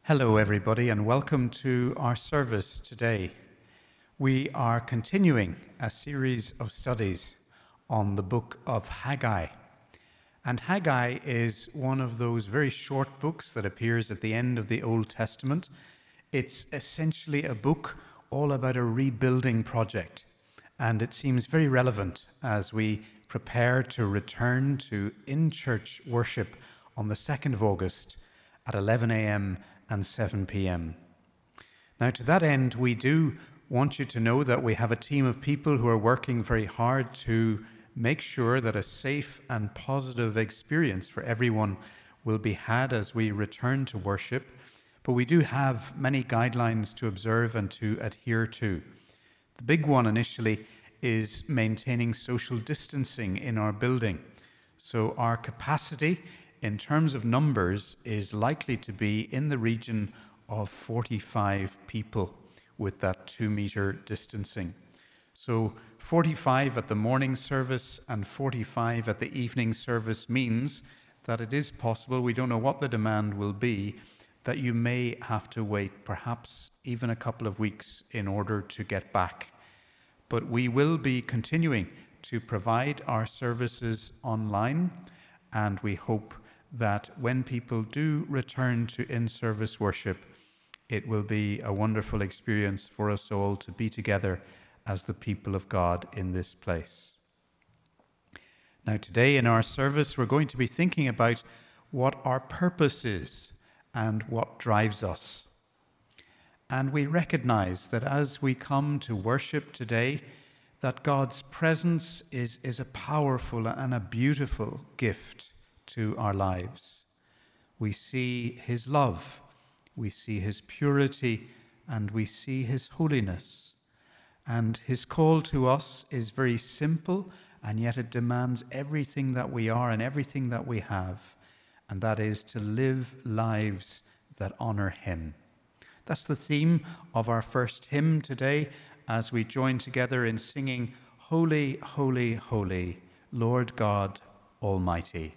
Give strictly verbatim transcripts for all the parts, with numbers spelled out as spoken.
Hello, everybody, and welcome to our service today. We are continuing a series of studies on the book of Haggai. And Haggai is one of those very short books that appears at the end of the Old Testament. It's essentially a book all about a rebuilding project, and it seems very relevant as we prepare to return to in-church worship on the second of August at eleven a.m. and seven p.m. Now, to that end, we do want you to know that we have a team of people who are working very hard to make sure that a safe and positive experience for everyone will be had as we return to worship. But we do have many guidelines to observe and to adhere to. The big one initially is maintaining social distancing in our building. So our capacity in terms of numbers is likely to be in the region of forty-five people with that two meter distancing. So forty-five at the morning service and forty-five at the evening service means that it is possible, we don't know what the demand will be, that you may have to wait perhaps even a couple of weeks in order to get back. But we will be continuing to provide our services online, and we hope that when people do return to in-service worship, it will be a wonderful experience for us all to be together as the people of God in this place. Now, today in our service, we're going to be thinking about what our purpose is and what drives us. And we recognize that as we come to worship today, that God's presence is, is a powerful and a beautiful gift to our lives. We see his love, we see his purity, and we see his holiness. And his call to us is very simple, and yet it demands everything that we are and everything that we have, and that is to live lives that honor him. That's the theme of our first hymn today as we join together in singing, "Holy, Holy, Holy, Lord God Almighty."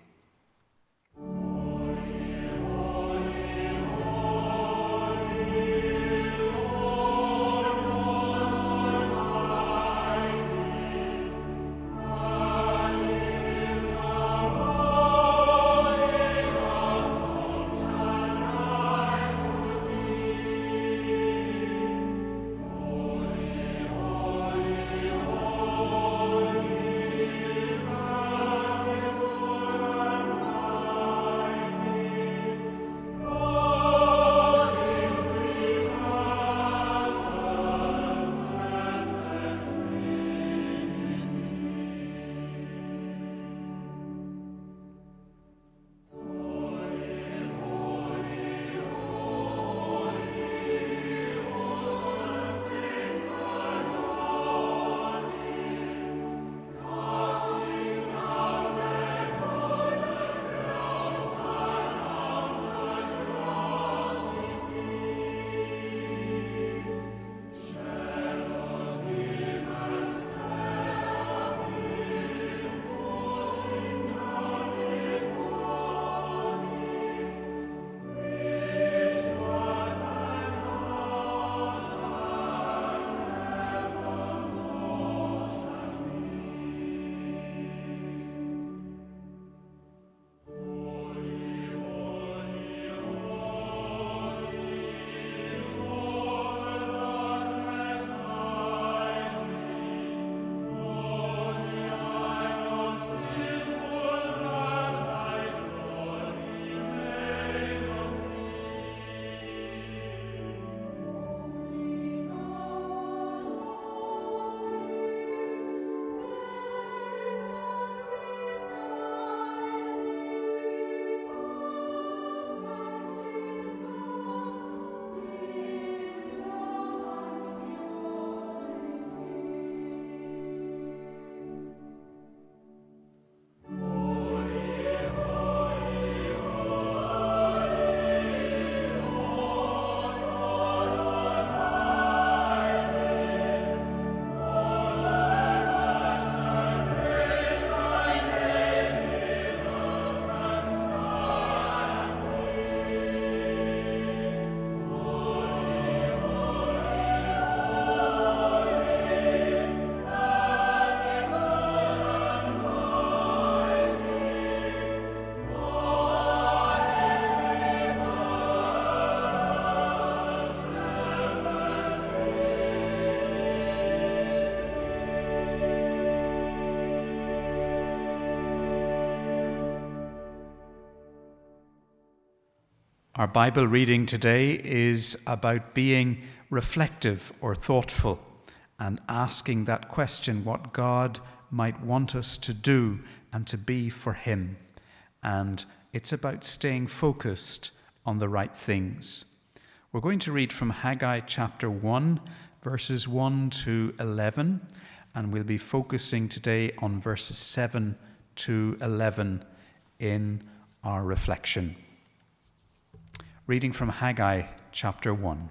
Our Bible reading today is about being reflective or thoughtful and asking that question, what God might want us to do and to be for Him. And it's about staying focused on the right things. We're going to read from Haggai chapter one, verses one to eleven, and we'll be focusing today on verses seven to eleven in our reflection. Reading from Haggai chapter one.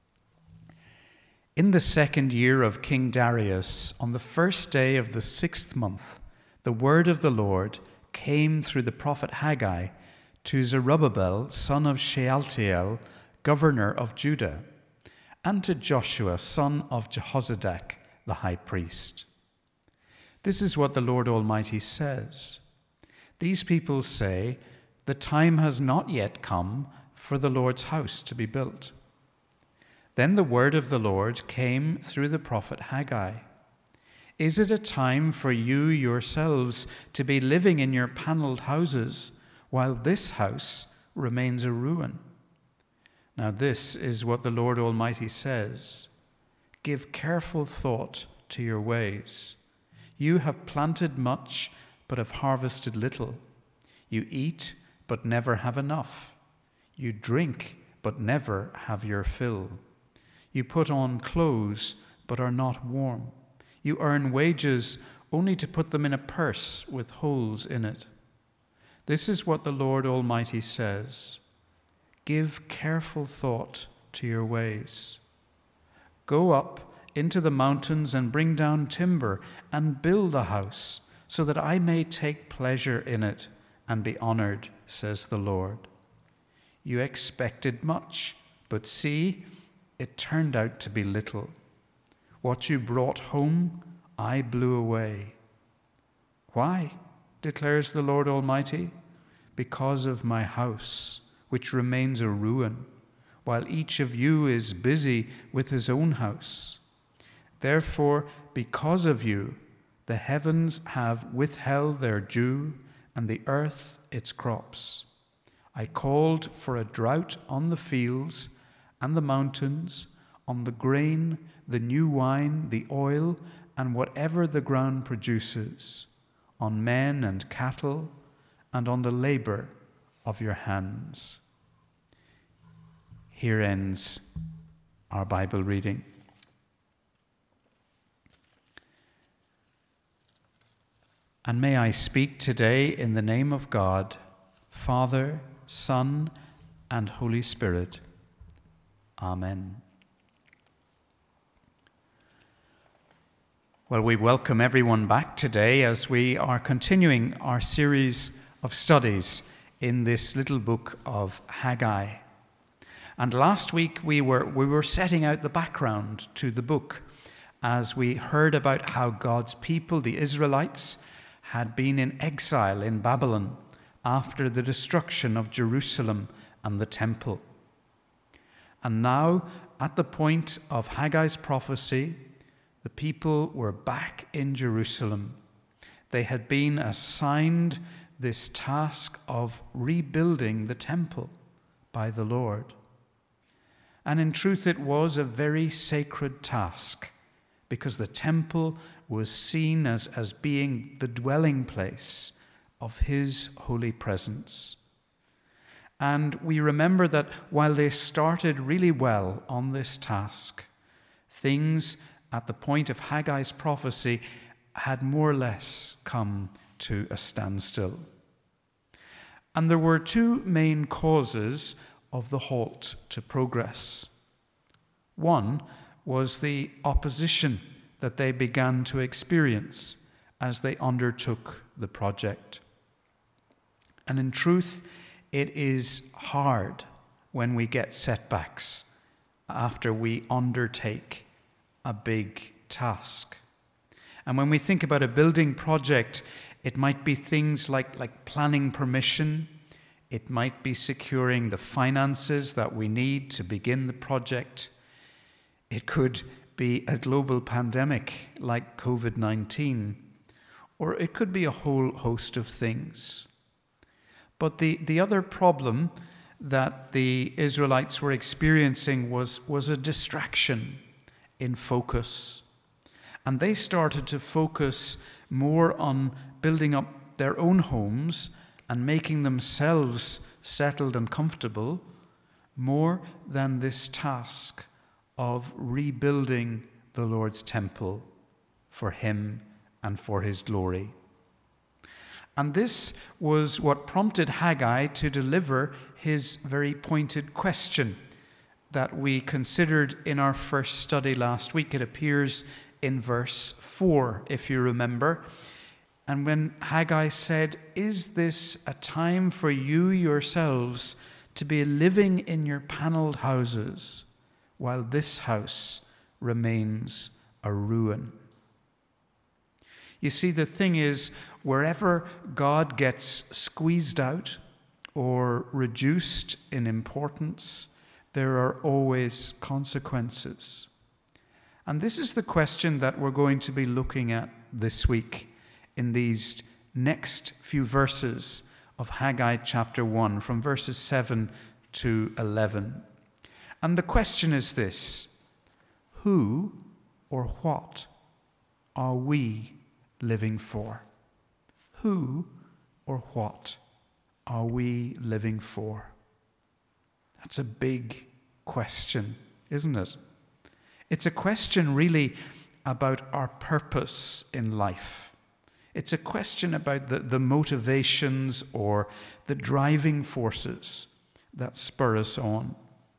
In the second year of King Darius, on the first day of the sixth month, the word of the Lord came through the prophet Haggai to Zerubbabel, son of Shealtiel, governor of Judah, and to Joshua, son of Jehozadak, the high priest. This is what the Lord Almighty says. These people say, the time has not yet come for the Lord's house to be built. Then the word of the Lord came through the prophet Haggai. Is it a time for you yourselves to be living in your paneled houses while this house remains a ruin? Now this is what the Lord Almighty says. Give careful thought to your ways. You have planted much, but have harvested little. You eat, but never have enough. You drink, but never have your fill. You put on clothes, but are not warm. You earn wages only to put them in a purse with holes in it. This is what the Lord Almighty says. Give careful thought to your ways. Go up into the mountains and bring down timber and build a house, so that I may take pleasure in it and be honored, says the Lord. You expected much, but see, it turned out to be little. What you brought home, I blew away. Why, declares the Lord Almighty? Because of my house, which remains a ruin, while each of you is busy with his own house. Therefore, because of you, the heavens have withheld their dew, and the earth its crops. I called for a drought on the fields and the mountains, on the grain, the new wine, the oil, and whatever the ground produces, on men and cattle, and on the labor of your hands. Here ends our Bible reading. And may I speak today in the name of God, Father, Son, and Holy Spirit. Amen. Well, we welcome everyone back today as we are continuing our series of studies in this little book of Haggai. And last week we were we were setting out the background to the book as we heard about how God's people, the Israelites, had been in exile in Babylon after the destruction of Jerusalem and the temple. And now, at the point of Haggai's prophecy, the people were back in Jerusalem. They had been assigned this task of rebuilding the temple by the Lord. And in truth, it was a very sacred task, because the temple was seen as, as being the dwelling place of His holy presence. And we remember that while they started really well on this task, things at the point of Haggai's prophecy had more or less come to a standstill. And there were two main causes of the halt to progress. One was the opposition that they began to experience as they undertook the project. And in truth, it is hard when we get setbacks after we undertake a big task. And when we think about a building project, it might be things like, like planning permission. It might be securing the finances that we need to begin the project. It could be a global pandemic like covid nineteen, or it could be a whole host of things. But the, the other problem that the Israelites were experiencing was, was a distraction in focus. And they started to focus more on building up their own homes and making themselves settled and comfortable, more than this task of rebuilding the Lord's temple for him and for his glory. And this was what prompted Haggai to deliver his very pointed question that we considered in our first study last week. It appears in verse four, if you remember. And when Haggai said, "Is this a time for you yourselves to be living in your paneled houses, while this house remains a ruin?" You see, the thing is, wherever God gets squeezed out or reduced in importance, there are always consequences. And this is the question that we're going to be looking at this week in these next few verses of Haggai chapter one, from verses seven to eleven. And the question is this: who or what are we living for? Who or what are we living for? That's a big question, isn't it? It's a question really about our purpose in life. It's a question about the, the motivations or the driving forces that spur us on.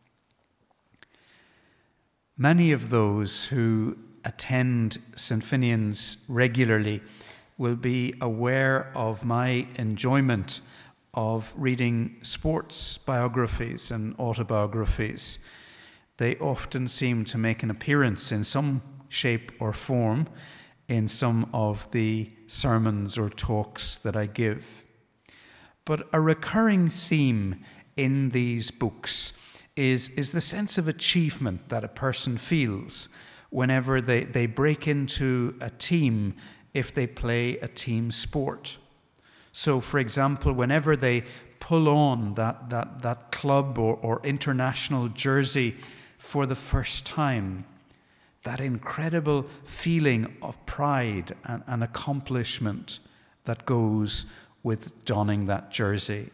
Many of those who attend Saint Finian's regularly will be aware of my enjoyment of reading sports biographies and autobiographies. They often seem to make an appearance in some shape or form in some of the sermons or talks that I give. But a recurring theme in these books is, is the sense of achievement that a person feels whenever they, they break into a team if they play a team sport. So, for example, whenever they pull on that, that, that club or, or international jersey for the first time, that incredible feeling of pride and, and accomplishment that goes with donning that jersey.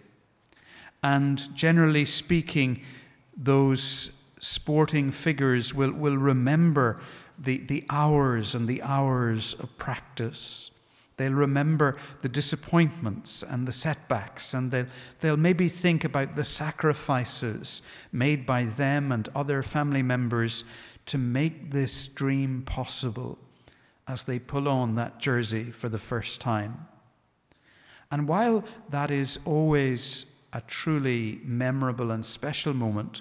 And generally speaking, those sporting figures will, will remember the, the hours and the hours of practice. They'll remember the disappointments and the setbacks, and they'll, they'll maybe think about the sacrifices made by them and other family members to make this dream possible as they pull on that jersey for the first time. And while that is always a truly memorable and special moment,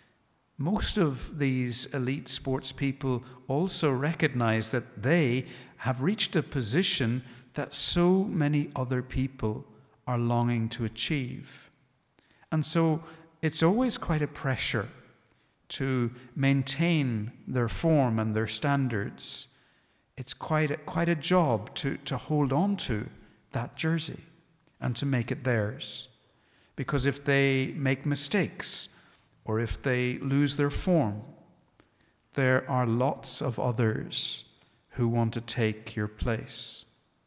most of these elite sports people also recognize that they have reached a position that so many other people are longing to achieve. And so it's always quite a pressure to maintain their form and their standards. It's quite a, quite a job to, to hold on to that jersey and to make it theirs. Because if they make mistakes or if they lose their form, there are lots of others who want to take your place.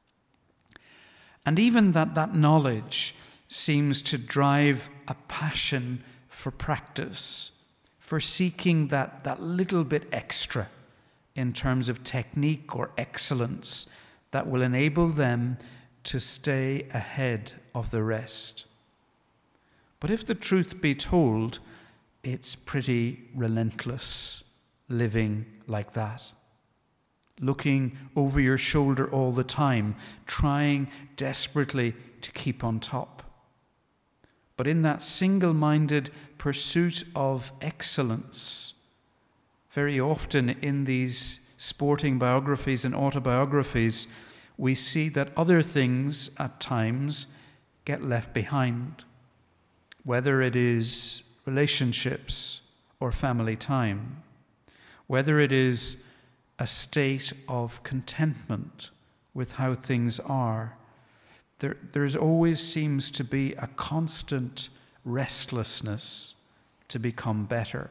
And even that, that knowledge seems to drive a passion for practice, for seeking that, that little bit extra in terms of technique or excellence that will enable them to stay ahead of the rest. But if the truth be told, it's pretty relentless living like that. Looking over your shoulder all the time, trying desperately to keep on top. But in that single-minded pursuit of excellence, very often in these sporting biographies and autobiographies, we see that other things at times get left behind, whether it is relationships or family time, whether it is a state of contentment with how things are. There, there's always seems to be a constant restlessness to become better.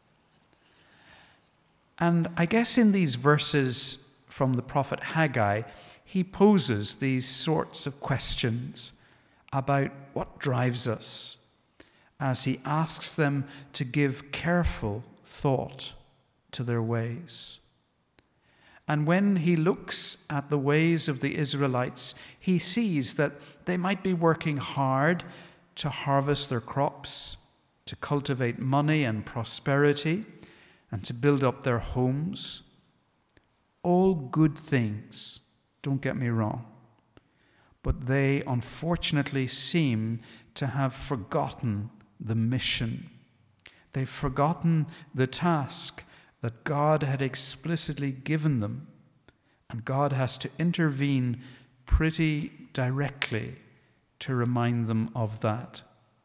And I guess in these verses from the prophet Haggai, he poses these sorts of questions about what drives us, as he asks them to give careful thought to their ways. And when he looks at the ways of the Israelites, he sees that they might be working hard to harvest their crops, to cultivate money and prosperity, and to build up their homes. All good things, don't get me wrong. But they unfortunately seem to have forgotten the mission. They've forgotten the task that God had explicitly given them, and God has to intervene pretty directly to remind them of that.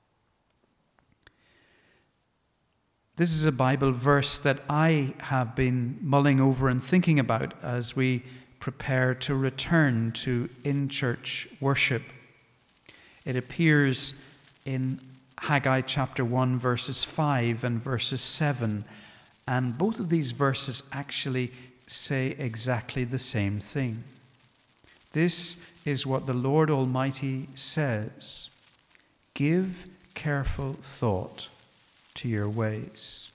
This is a Bible verse that I have been mulling over and thinking about as we prepare to return to in-church worship. It appears in Haggai chapter one, verses five and verses seven, and both of these verses actually say exactly the same thing. This is what the Lord Almighty says: give careful thought to your ways.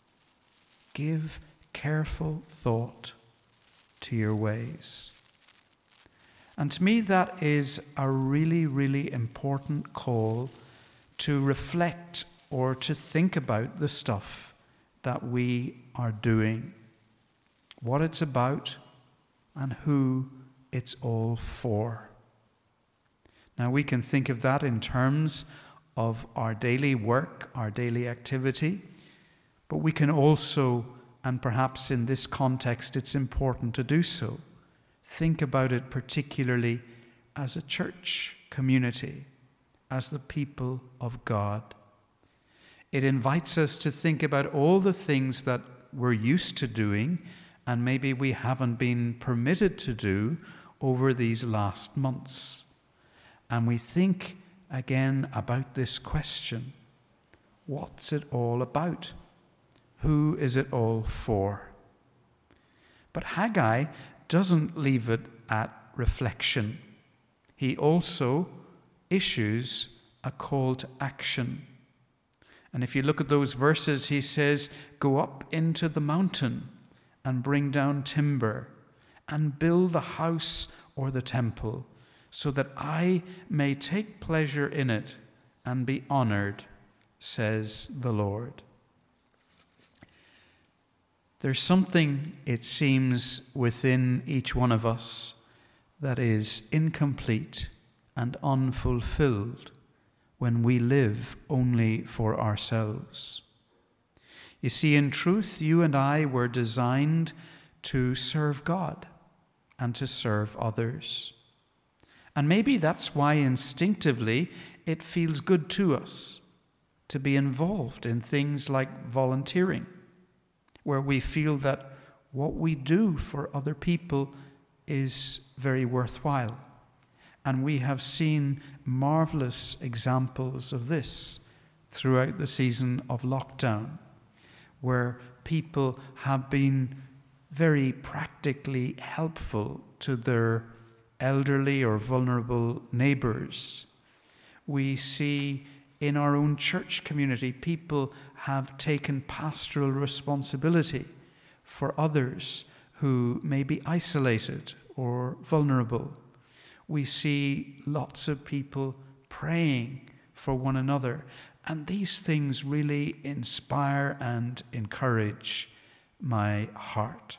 Give careful thought to your ways. And to me, that is a really, really important call to reflect or to think about the stuff that we are doing, what it's about, and who it's all for. Now, we can think of that in terms of our daily work, our daily activity, but we can also, and perhaps in this context it's important to do so, think about it particularly as a church community, as the people of God. It invites us to think about all the things that we're used to doing and maybe we haven't been permitted to do over these last months. And we think again about this question: what's it all about? Who is it all for? But Haggai doesn't leave it at reflection. He also issues a call to action. And if you look at those verses, he says, go up into the mountain and bring down timber and build the house or the temple, so that I may take pleasure in it and be honored, says the Lord. There's something, it seems, within each one of us that is incomplete and unfulfilled when we live only for ourselves. You see, in truth, you and I were designed to serve God and to serve others. And maybe that's why instinctively it feels good to us to be involved in things like volunteering, where we feel that what we do for other people is very worthwhile. And we have seen marvelous examples of this throughout the season of lockdown, where people have been very practically helpful to their elderly or vulnerable neighbors. We see in our own church community, people have taken pastoral responsibility for others who may be isolated or vulnerable. We see lots of people praying for one another, and these things really inspire and encourage my heart.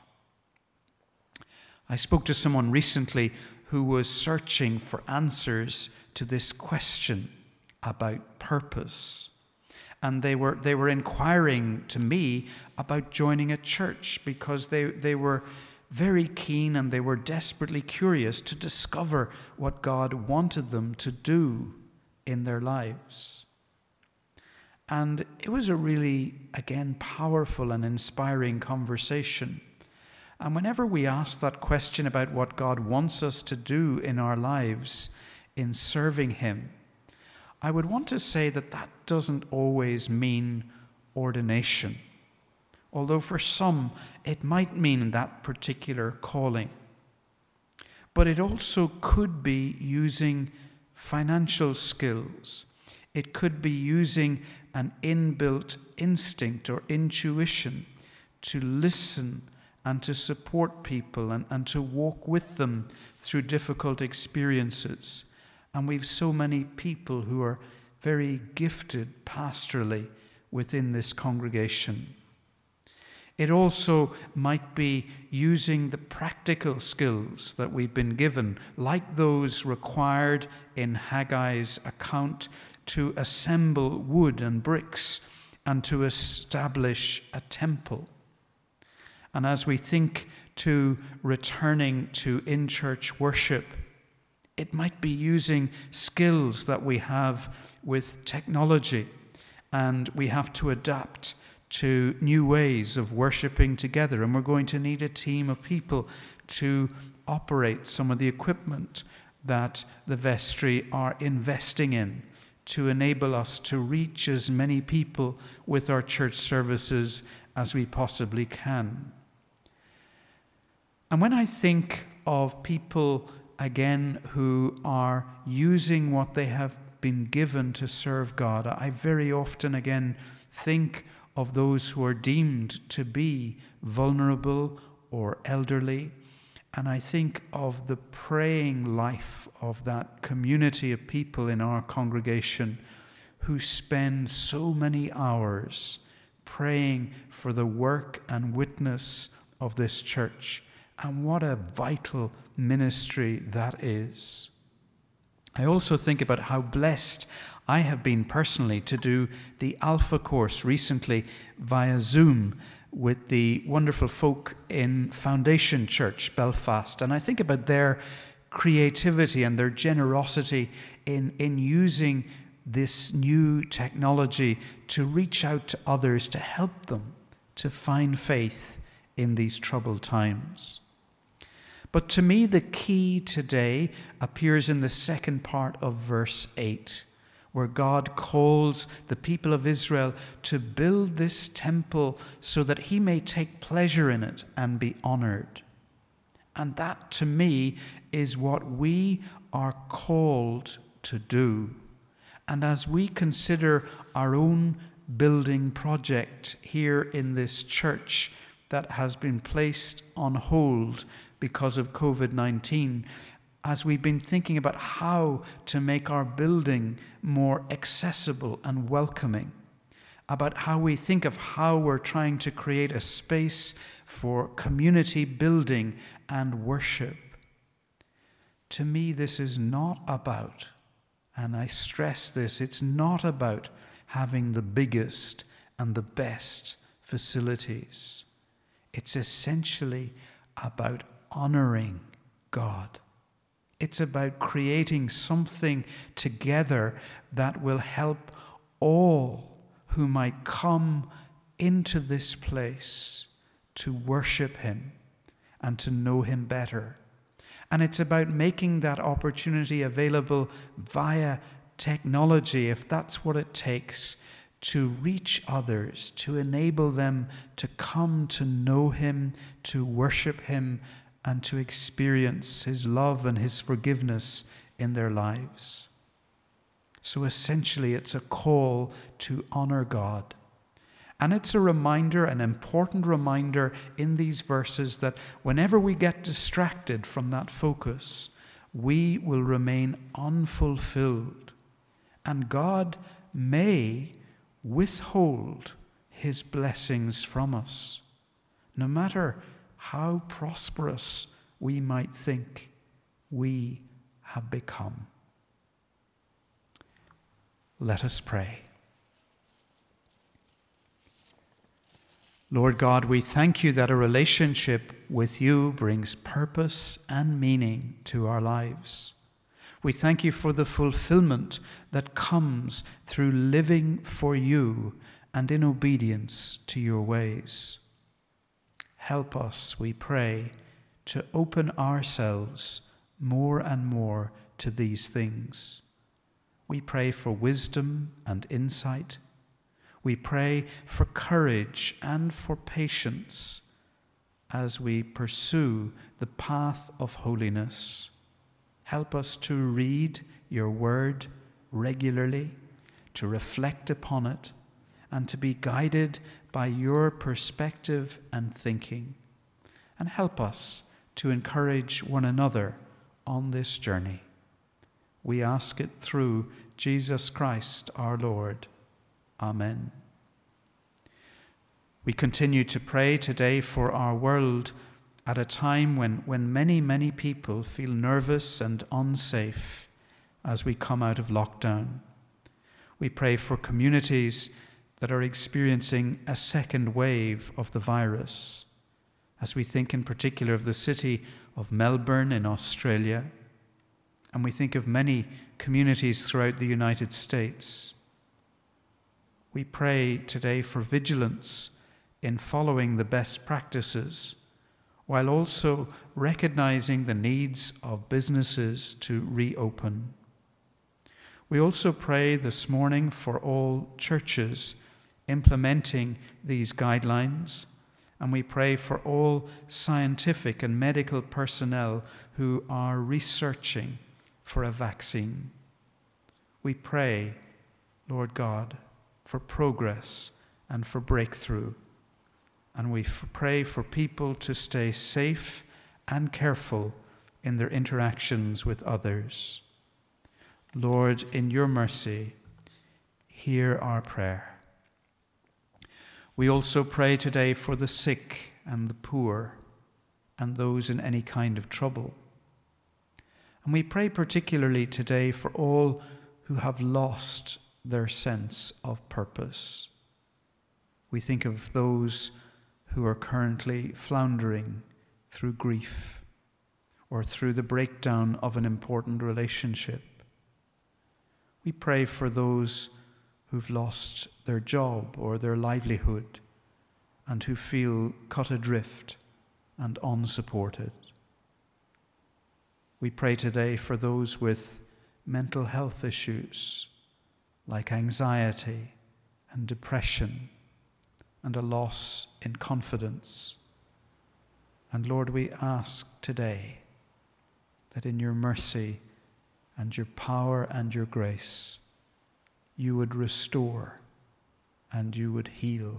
I spoke to someone recently who was searching for answers to this question about purpose. And they were they were inquiring to me about joining a church because they, they were very keen and they were desperately curious to discover what God wanted them to do in their lives. And it was a really, again, powerful and inspiring conversation. And whenever we ask that question about what God wants us to do in our lives in serving Him, I would want to say that that doesn't always mean ordination, although for some it might mean that particular calling. But it also could be using financial skills. It could be using an inbuilt instinct or intuition to listen and to support people and, and to walk with them through difficult experiences. And we've so many people who are very gifted pastorally within this congregation. It also might be using the practical skills that we've been given, like those required in Haggai's account, to assemble wood and bricks and to establish a temple. And as we think to returning to in-church worship, it might be using skills that we have with technology, and we have to adapt to new ways of worshiping together, and we're going to need a team of people to operate some of the equipment that the vestry are investing in to enable us to reach as many people with our church services as we possibly can. And when I think of people, again, who are using what they have been given to serve God, I very often, again, think of those who are deemed to be vulnerable or elderly. And I think of the praying life of that community of people in our congregation who spend so many hours praying for the work and witness of this church. And what a vital ministry that is. I also think about how blessed I have been personally to do the Alpha course recently via Zoom with the wonderful folk in Foundation Church, Belfast. And I think about their creativity and their generosity in, in using this new technology to reach out to others, to help them to find faith in these troubled times. But to me, the key today appears in the second part of verse eight, where God calls the people of Israel to build this temple so that he may take pleasure in it and be honored. And that, to me, is what we are called to do. And as we consider our own building project here in this church that has been placed on hold because of covid nineteen, as we've been thinking about how to make our building more accessible and welcoming, about how we think of how we're trying to create a space for community building and worship. To me, this is not about, and I stress this, it's not about having the biggest and the best facilities. It's essentially about honoring God. It's about creating something together that will help all who might come into this place to worship him and to know him better. And it's about making that opportunity available via technology, if that's what it takes, to reach others, to enable them to come to know him, to worship him, and to experience his love and his forgiveness in their lives. So essentially, it's a call to honor God. And it's a reminder, an important reminder in these verses, that whenever we get distracted from that focus, we will remain unfulfilled. And God may withhold his blessings from us, no matter how prosperous we might think we have become. Let us pray. Lord God, we thank you that a relationship with you brings purpose and meaning to our lives. We thank you for the fulfillment that comes through living for you and in obedience to your ways. Help us, we pray, to open ourselves more and more to these things. We pray for wisdom and insight. We pray for courage and for patience as we pursue the path of holiness. Help us to read your word regularly, to reflect upon it, and to be guided by your perspective and thinking. And help us to encourage one another on this journey. We ask it through Jesus Christ our Lord. Amen. We continue to pray today for our world at a time when, when many, many people feel nervous and unsafe as we come out of lockdown. We pray for communities that are experiencing a second wave of the virus, as we think in particular of the city of Melbourne in Australia, and we think of many communities throughout the United States. We pray today for vigilance in following the best practices, while also recognizing the needs of businesses to reopen. We also pray this morning for all churches implementing these guidelines, and we pray for all scientific and medical personnel who are researching for a vaccine. We pray, Lord God, for progress and for breakthrough. And we f- pray for people to stay safe and careful in their interactions with others. Lord, in your mercy, hear our prayer. We also pray today for the sick and the poor and those in any kind of trouble. And we pray particularly today for all who have lost their sense of purpose. We think of those who are currently floundering through grief or through the breakdown of an important relationship. We pray for those who've lost their job or their livelihood and who feel cut adrift and unsupported. We pray today for those with mental health issues like anxiety and depression and a loss in confidence. And Lord, we ask today that in your mercy and your power and your grace, you would restore and you would heal.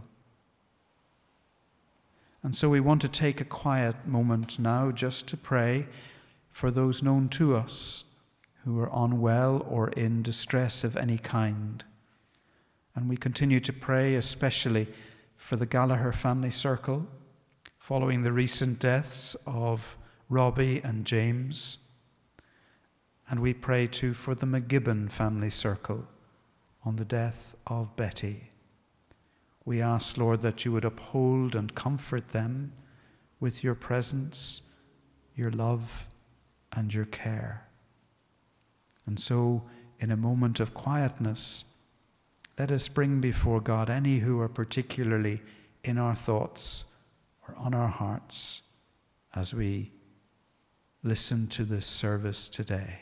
And so we want to take a quiet moment now just to pray for those known to us who are unwell or in distress of any kind. And we continue to pray especially for the Gallagher family circle, following the recent deaths of Robbie and James. And we pray too for the McGibbon family circle on the death of Betty. We ask, Lord, that you would uphold and comfort them with your presence, your love, and your care. And so, in a moment of quietness, let us bring before God any who are particularly in our thoughts or on our hearts as we listen to this service today.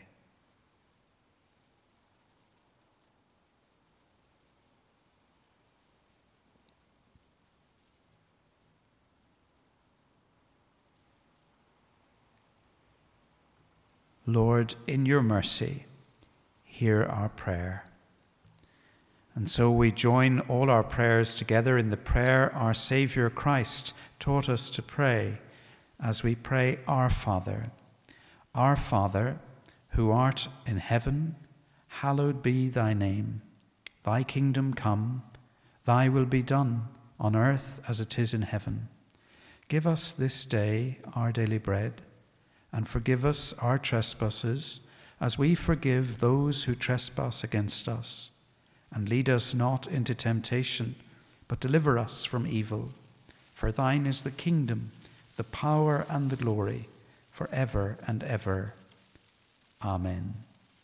Lord, in your mercy, hear our prayer. And so we join all our prayers together in the prayer our Saviour Christ taught us to pray as we pray, Our Father. Our Father, who art in heaven, hallowed be thy name. Thy kingdom come, thy will be done on earth as it is in heaven. Give us this day our daily bread, and forgive us our trespasses, as we forgive those who trespass against us. And lead us not into temptation, but deliver us from evil. For thine is the kingdom, the power, and the glory, for ever and ever. Amen.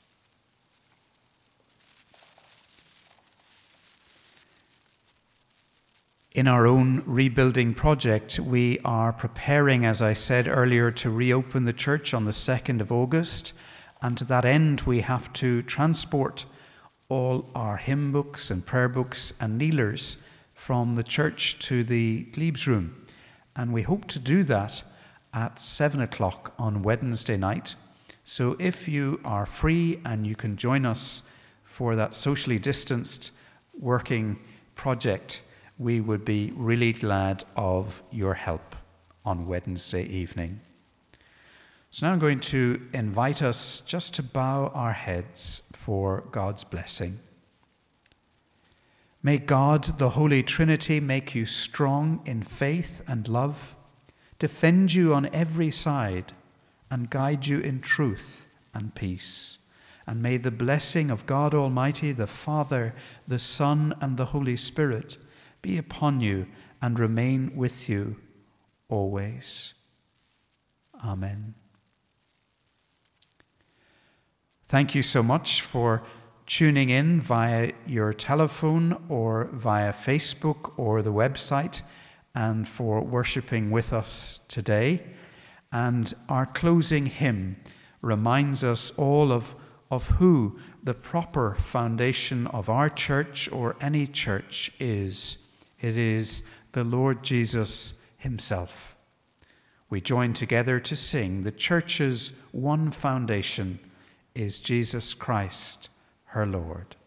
In our own rebuilding project, we are preparing, as I said earlier, to reopen the church on the second of August. And to that end, we have to transport all our hymn books and prayer books and kneelers from the church to the Glebes room. And we hope to do that at seven o'clock on Wednesday night. So if you are free and you can join us for that socially distanced working project, we would be really glad of your help on Wednesday evening. So now I'm going to invite us just to bow our heads for God's blessing. May God, the Holy Trinity, make you strong in faith and love, defend you on every side, and guide you in truth and peace. And may the blessing of God Almighty, the Father, the Son, and the Holy Spirit be upon you and remain with you always. Amen. Thank you so much for tuning in via your telephone or via Facebook or the website, and for worshipping with us today. And our closing hymn reminds us all of, of who the proper foundation of our church or any church is. It is the Lord Jesus himself. We join together to sing, the church's one foundation is Jesus Christ, her Lord.